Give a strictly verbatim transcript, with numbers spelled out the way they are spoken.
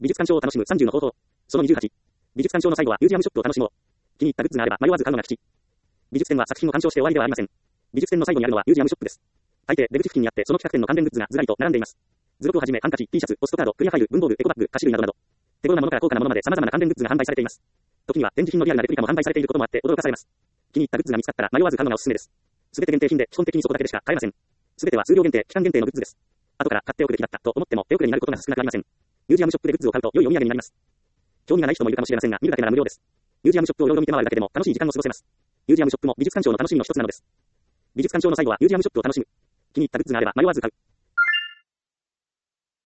美術鑑賞を楽しむさんじゅうの方法。そのにじゅうはち。美術鑑賞の最後はミュージアムショップを楽しもう。気に入ったグッズがあれば迷わず買うのが吉。美術展は作品を鑑賞して終わりではありません。美術展の最後にあるのはミュージアムショップです。大抵出口付近にあってその企画展の関連グッズがずらりと並んでいます。図録をはじめハンカチ、T シャツ、ポストカード、クリアファイル、文房具、エコバッグ、菓子類などなど。手頃なものから高価なものまで様々な関連グッズが販売されています。時には展示品のリアルなレプリカも販売されていることもあって驚かされます。気に入ったグッズが見つかったら迷わず買うのがおすすめです。すべて限定品で基本的にそこだけでしか買えません。すべては数量限定、期間限定のグッズです。後から買っておくべきだったと思っても手遅れになることが少なくありません。ミュージアムショップでグッズを買うと良いお土産になります。興味がない人もいるかもしれませんが、見るだけなら無料です。ミュージアムショップをいろいろ見て回るだけでも楽しい時間を過ごせます。ミュージアムショップも美術鑑賞の楽しみの一つなのです。美術鑑賞の最後はミュージアムショップを楽しむ。気に入ったグッズがあれば迷わず買う。